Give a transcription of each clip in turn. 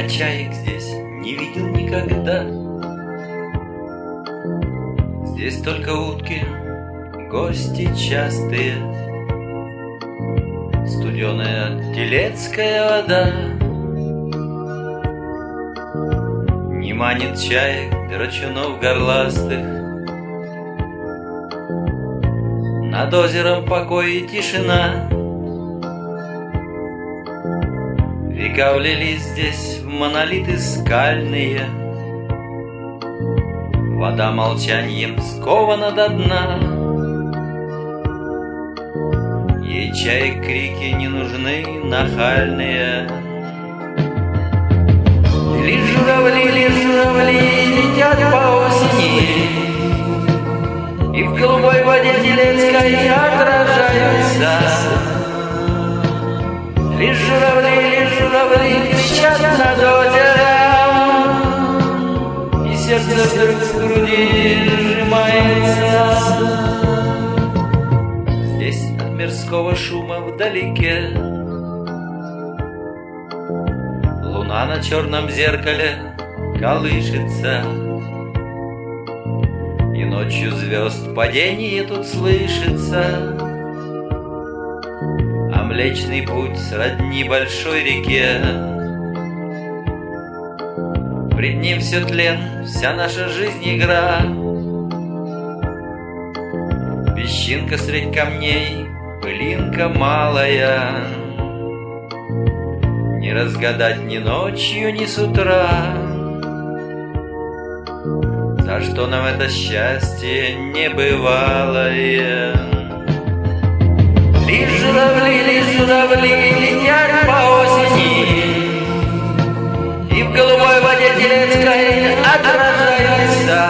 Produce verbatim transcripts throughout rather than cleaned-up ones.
Я чаек здесь не видел никогда. Здесь только утки, гости частые, студеная телецкая вода. Не манит чаек, драчунов горластых. Над озером покой и тишина. Века влились здесь в монолиты скальные. Вода молчаньем скована до дна. Ей чаек крики не нужны нахальные. Лишь журавли, лишь журавли летят по осени, и в голубой воде телецкой отражаются. Лишь журавли, лишь журавли кричат над озером, и сердце вдруг в груди сжимается. Здесь от мирского шума вдалеке луна на черном зеркале колышется, и ночью звезд падение тут слышится. А Млечный Путь сродни большой реке. Пред ним все тлен, вся наша жизнь игра. Песчинка средь камней, пылинка малая. Не разгадать ни ночью, ни с утра. За что нам это счастье небывалое? Лишь журавли, лишь журавли летят по осени, и в голубой воде телецкой отражаются.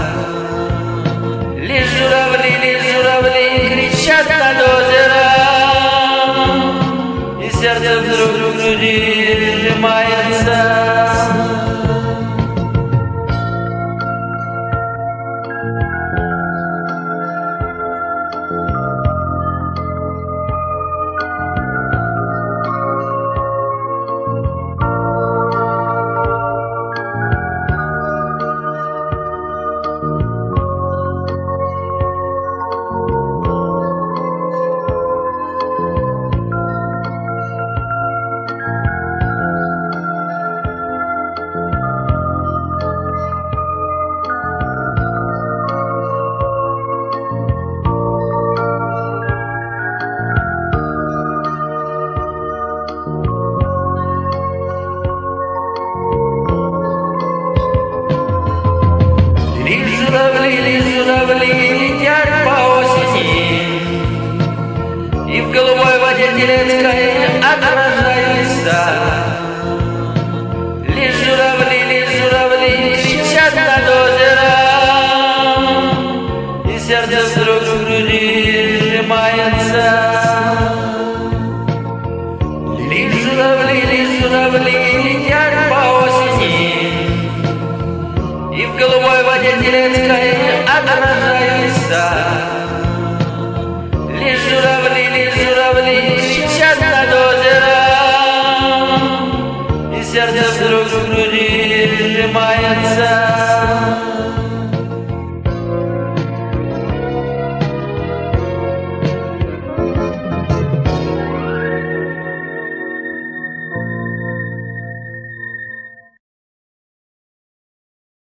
Лишь журавли, лишь журавли кричат над озером, и сердце вдруг в груди сжимается. Журавли, лишь журавли летят по осени, и в голубой воде телецкой отражаются. Лишь журавли, лишь журавли кричат над озером, и сердце вдруг в груди сжимается. Лишь журавли, лишь журавли летят по осени, и в голубой воде телецкой отражаются.